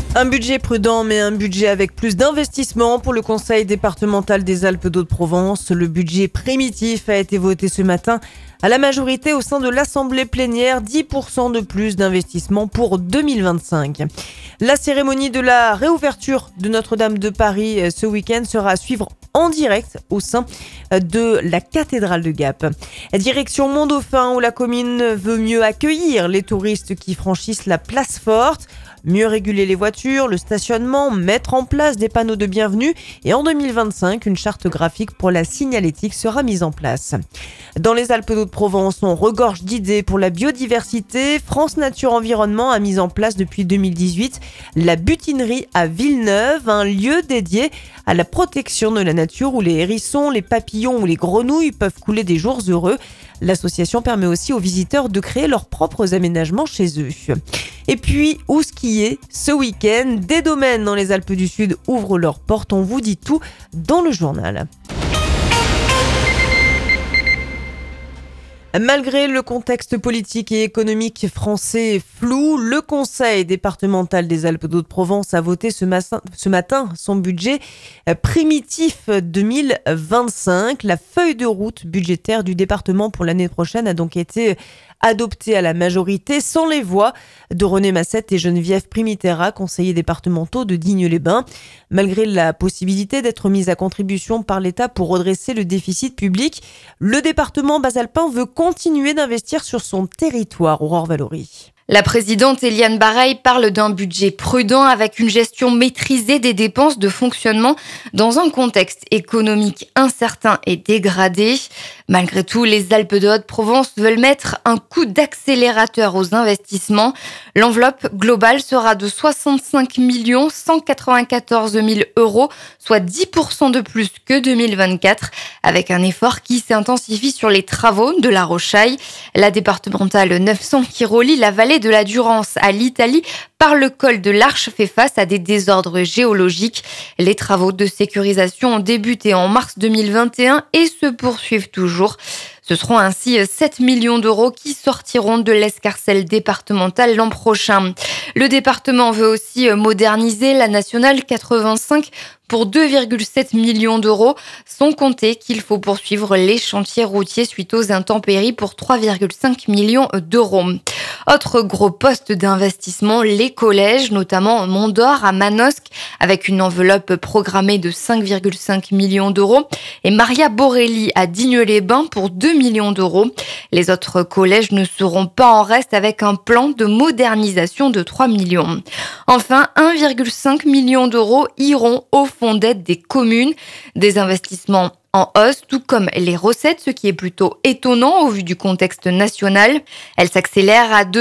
Un budget prudent, mais un budget avec plus d'investissement pour le Conseil départemental des Alpes-de-Haute-Provence. Le budget primitif a été voté ce matin à la majorité au sein de l'Assemblée plénière, 10% de plus d'investissement pour 2025. La cérémonie de la réouverture de Notre-Dame de Paris ce week-end sera à suivre en direct au sein de la cathédrale de Gap. Direction Mont-Dauphin, où la commune veut mieux accueillir les touristes qui franchissent la place forte. Mieux réguler les voitures, le stationnement, mettre en place des panneaux de bienvenue et en 2025, une charte graphique pour la signalétique sera mise en place. Dans les Alpes-de-Haute-Provence, on regorge d'idées pour la biodiversité. France Nature Environnement a mis en place depuis 2018 la butinerie à Villeneuve, un lieu dédié à la protection de la nature où les hérissons, les papillons ou les grenouilles peuvent couler des jours heureux. L'association permet aussi aux visiteurs de créer leurs propres aménagements chez eux. Et puis, où skier ce week-end? Des domaines dans les Alpes du Sud ouvrent leurs portes. On vous dit tout dans le journal. Malgré le contexte politique et économique français flou, le Conseil départemental des Alpes-de-Haute-Provence a voté ce matin son budget primitif 2025. La feuille de route budgétaire du département pour l'année prochaine a donc été adoptée à la majorité sans les voix de René Massette et Geneviève Primiterra, conseillers départementaux de Digne-les-Bains. Malgré la possibilité d'être mise à contribution par l'État pour redresser le déficit public, le département basalpin veut continuer d'investir sur son territoire. Aurore Valory. La présidente Eliane Bareil parle d'un budget prudent avec une gestion maîtrisée des dépenses de fonctionnement dans un contexte économique incertain et dégradé. Malgré tout, les Alpes-de-Haute-Provence veulent mettre un coup d'accélérateur aux investissements. L'enveloppe globale sera de 65 194 000 euros, soit 10% de plus que 2024, avec un effort qui s'intensifie sur les travaux de la Rochaille. La départementale 900 qui relie la vallée de la Durance à l'Italie par le col de l'Arche fait face à des désordres géologiques. Les travaux de sécurisation ont débuté en mars 2021 et se poursuivent toujours. Ce seront ainsi 7 millions d'euros qui sortiront de l'escarcelle départementale l'an prochain. Le département veut aussi moderniser la nationale 85 pour 2,7 millions d'euros, sans compter qu'il faut poursuivre les chantiers routiers suite aux intempéries pour 3,5 millions d'euros. Autre gros poste d'investissement, les collèges, notamment Mont-d'Or à Manosque, avec une enveloppe programmée de 5,5 millions d'euros, et Maria Borelli à Digne-les-Bains pour 2 millions d'euros. Les autres collèges ne seront pas en reste avec un plan de modernisation de 3 millions. Enfin, 1,5 million d'euros iront au fonds d'aide des communes, des investissements en hausse, tout comme les recettes, ce qui est plutôt étonnant au vu du contexte national. Elles s'accélèrent à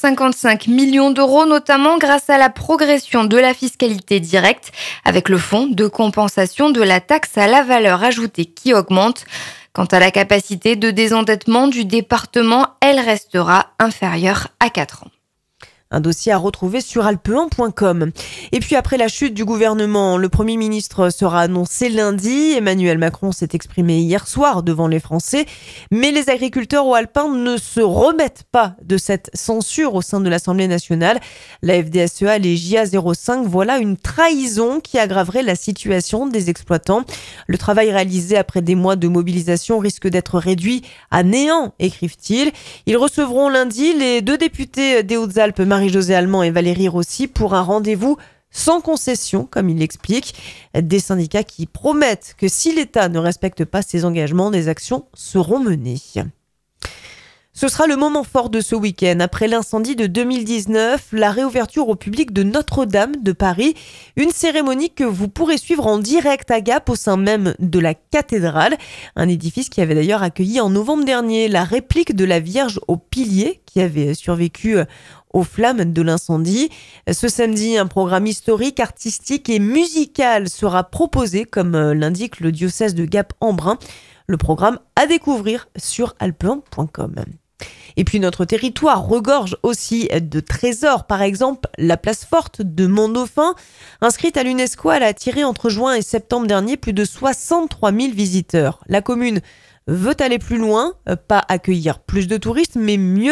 255 millions d'euros, notamment grâce à la progression de la fiscalité directe, avec le fonds de compensation de la taxe à la valeur ajoutée qui augmente. Quant à la capacité de désendettement du département, elle restera inférieure à 4 ans. Un dossier à retrouver sur alpe1.com. Et puis après la chute du gouvernement, le Premier ministre sera annoncé lundi. Emmanuel Macron s'est exprimé hier soir devant les Français. Mais les agriculteurs au alpin ne se remettent pas de cette censure au sein de l'Assemblée nationale. La FDSEA et les JA05, voilà une trahison qui aggraverait la situation des exploitants. Le travail réalisé après des mois de mobilisation risque d'être réduit à néant, écrivent-ils. Ils recevront lundi les deux députés des Hautes-Alpes, Marie-Josée Allemand et Valérie Rossi, pour un rendez-vous sans concession, comme il l'explique. Des syndicats qui promettent que si l'État ne respecte pas ses engagements, des actions seront menées. Ce sera le moment fort de ce week-end. Après l'incendie de 2019, la réouverture au public de Notre-Dame de Paris. Une cérémonie que vous pourrez suivre en direct à Gap au sein même de la cathédrale. Un édifice qui avait d'ailleurs accueilli en novembre dernier la réplique de la Vierge au pilier qui avait survécu aux flammes de l'incendie. Ce samedi, un programme historique, artistique et musical sera proposé, comme l'indique le diocèse de Gap-Embrun. Le programme à découvrir sur alpe1.com. Et puis notre territoire regorge aussi de trésors. Par exemple, la place forte de Mont-Dauphin, inscrite à l'UNESCO, elle a attiré entre juin et septembre dernier plus de 63 000 visiteurs. La commune veut aller plus loin, pas accueillir plus de touristes, mais mieux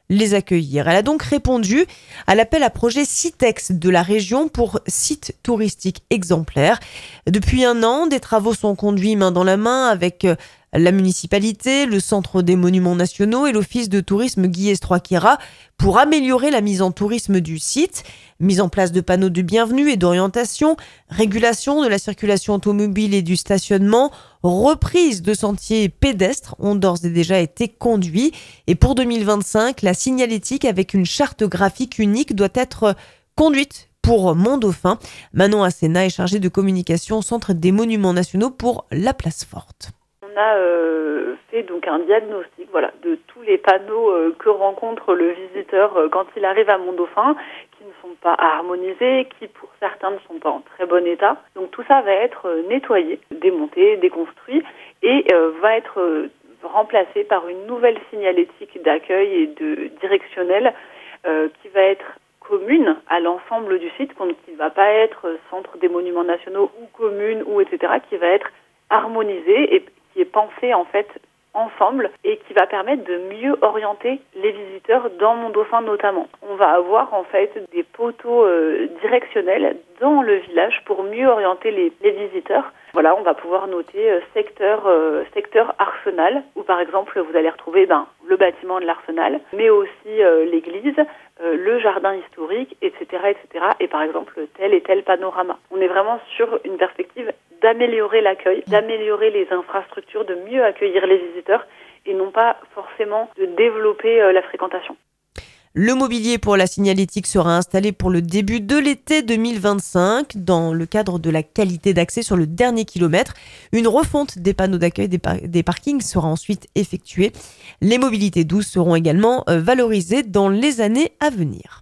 les accueillir. Elle a donc répondu à l'appel à projet Citex de la région pour sites touristiques exemplaires. Depuis 1 an, des travaux sont conduits main dans la main avec la municipalité, le Centre des Monuments Nationaux et l'Office de tourisme Guillestroy-Queyras pour améliorer la mise en tourisme du site. Mise en place de panneaux de bienvenue et d'orientation, régulation de la circulation automobile et du stationnement, reprise de sentiers pédestres ont d'ores et déjà été conduits. Et pour 2025, la signalétique avec une charte graphique unique doit être conduite pour Mont-Dauphin. Manon Asséna est chargée de communication au Centre des Monuments Nationaux pour la Place Forte. On a fait donc un diagnostic de tous les panneaux que rencontre le visiteur quand il arrive à Mont-Dauphin, qui ne sont pas harmonisés, qui pour certains ne sont pas en très bon état. Donc tout ça va être nettoyé, démonté, déconstruit et va être remplacé par une nouvelle signalétique d'accueil et de directionnelle qui va être commune à l'ensemble du site, qui ne va pas être Centre des Monuments Nationaux ou commune ou etc., qui va être harmonisée et qui est pensé en fait ensemble et qui va permettre de mieux orienter les visiteurs dans Mont-Dauphin notamment. On va avoir en fait des poteaux directionnels dans le village pour mieux orienter les visiteurs. On va pouvoir noter secteur Arsenal, où par exemple vous allez retrouver le bâtiment de l'Arsenal, mais aussi l'église, le jardin historique, etc., etc. Et par exemple tel et tel panorama. On est vraiment sur une perspective d'améliorer l'accueil, d'améliorer les infrastructures, de mieux accueillir les visiteurs et non pas forcément de développer la fréquentation. Le mobilier pour la signalétique sera installé pour le début de l'été 2025 dans le cadre de la qualité d'accès sur le dernier kilomètre. Une refonte des panneaux d'accueil des parkings sera ensuite effectuée. Les mobilités douces seront également valorisées dans les années à venir.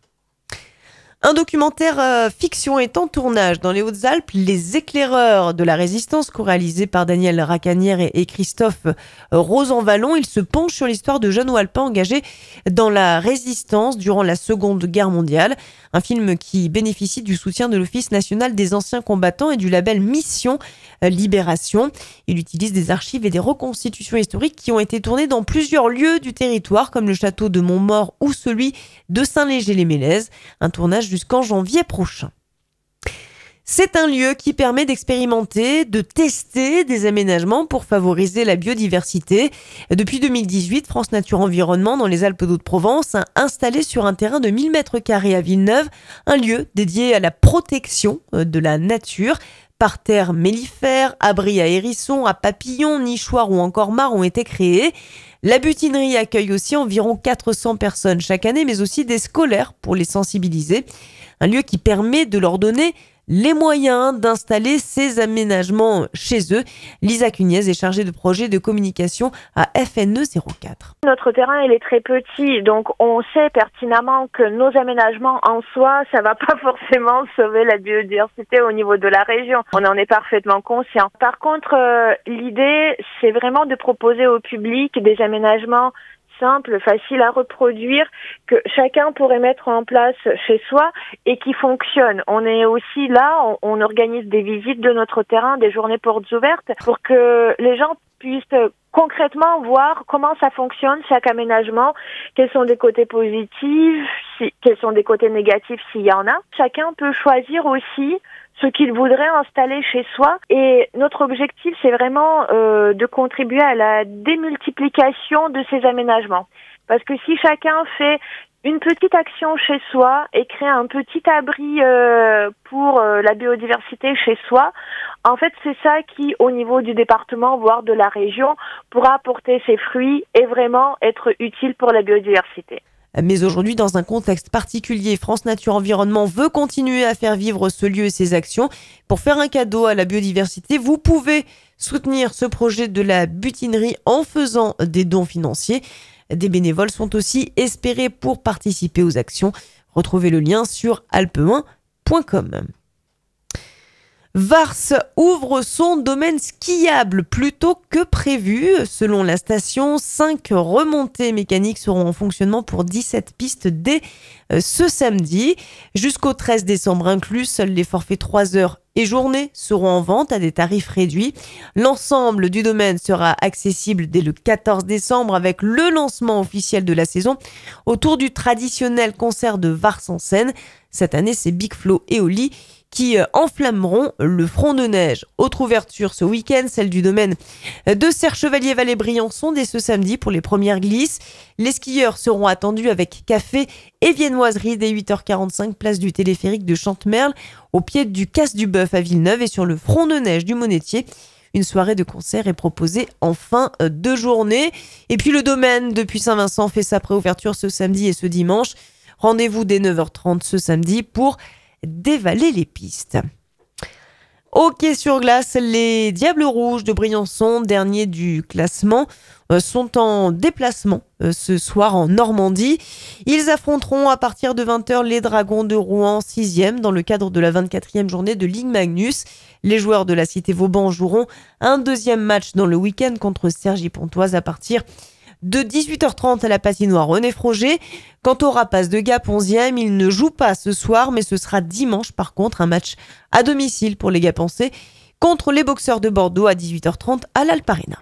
Un documentaire fiction est en tournage dans les Hautes-Alpes, Les Éclaireurs de la Résistance, co-réalisé par Daniel Racanière et Christophe Rosanvallon. Il se penche sur l'histoire de jeunes Alpins engagés dans la résistance durant la Seconde Guerre mondiale. Un film qui bénéficie du soutien de l'Office national des anciens combattants et du label Mission Libération. Il utilise des archives et des reconstitutions historiques qui ont été tournées dans plusieurs lieux du territoire, comme le château de Montmaur ou celui de Saint-Léger-les-Mélèzes. Un tournage jusqu'en janvier prochain. C'est un lieu qui permet d'expérimenter, de tester des aménagements pour favoriser la biodiversité. Depuis 2018, France Nature Environnement, dans les Alpes-de-Haute-Provence, a installé sur un terrain de 1000 m² à Villeneuve un lieu dédié à la protection de la nature. Parterres mellifères, abris à hérissons, à papillons, nichoirs ou encore mares ont été créés. La butinerie accueille aussi environ 400 personnes chaque année, mais aussi des scolaires pour les sensibiliser. Un lieu qui permet de leur donner les moyens d'installer ces aménagements chez eux. Lisa Cugnès est chargée de projet de communication à FNE 04. Notre terrain, il est très petit, donc on sait pertinemment que nos aménagements en soi, ça va pas forcément sauver la biodiversité au niveau de la région. On en est parfaitement conscient. Par contre, l'idée, c'est vraiment de proposer au public des aménagements simple, facile à reproduire, que chacun pourrait mettre en place chez soi et qui fonctionne. On est aussi là, on organise des visites de notre terrain, des journées portes ouvertes, pour que les gens puissent concrètement voir comment ça fonctionne, chaque aménagement, quels sont des côtés positifs, quels sont des côtés négatifs s'il y en a. Chacun peut choisir aussi ce qu'il voudrait installer chez soi. Et notre objectif, c'est vraiment de contribuer à la démultiplication de ces aménagements. Parce que si chacun fait une petite action chez soi et crée un petit abri pour la biodiversité chez soi, en fait, c'est ça qui, au niveau du département, voire de la région, pourra apporter ses fruits et vraiment être utile pour la biodiversité. Mais aujourd'hui, dans un contexte particulier, France Nature Environnement veut continuer à faire vivre ce lieu et ses actions. Pour faire un cadeau à la biodiversité, vous pouvez soutenir ce projet de la butinerie en faisant des dons financiers. Des bénévoles sont aussi espérés pour participer aux actions. Retrouvez le lien sur alpe1.com. Vars ouvre son domaine skiable plus tôt que prévu. Selon la station, 5 remontées mécaniques seront en fonctionnement pour 17 pistes dès ce samedi. Jusqu'au 13 décembre inclus, seuls les forfaits 3 heures et journée seront en vente à des tarifs réduits. L'ensemble du domaine sera accessible dès le 14 décembre avec le lancement officiel de la saison autour du traditionnel concert de Vars-en-Seine. Cette année, c'est Big Flo et Oli qui enflammeront le front de neige. Autre ouverture ce week-end, celle du domaine de Serre-Chevalier-Vallée-Briançon dès ce samedi pour les premières glisses. Les skieurs seront attendus avec café et viennoiserie dès 8h45, place du téléphérique de Chantemerle, au pied du Casse du Bœuf à Villeneuve et sur le front de neige du Monétier. Une soirée de concert est proposée en fin de journée. Et puis le domaine depuis Saint-Vincent fait sa préouverture ce samedi et ce dimanche. Rendez-vous dès 9h30 ce samedi pour dévaler les pistes. Hockey sur glace, les Diables Rouges de Briançon, derniers du classement, sont en déplacement ce soir en Normandie. Ils affronteront à partir de 20h les Dragons de Rouen 6e dans le cadre de la 24e journée de Ligue Magnus. Les joueurs de la Cité Vauban joueront un deuxième match dans le week-end contre Cergy-Pontoise à partir de 18h30 à la patinoire René Froger. Quant aux Rapaces de Gap 11e, ils ne jouent pas ce soir, mais ce sera dimanche par contre un match à domicile pour les Gapençais contre les Boxeurs de Bordeaux à 18h30 à l'Alparena.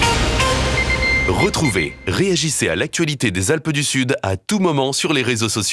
Retrouvez, réagissez à l'actualité des Alpes du Sud à tout moment sur les réseaux sociaux.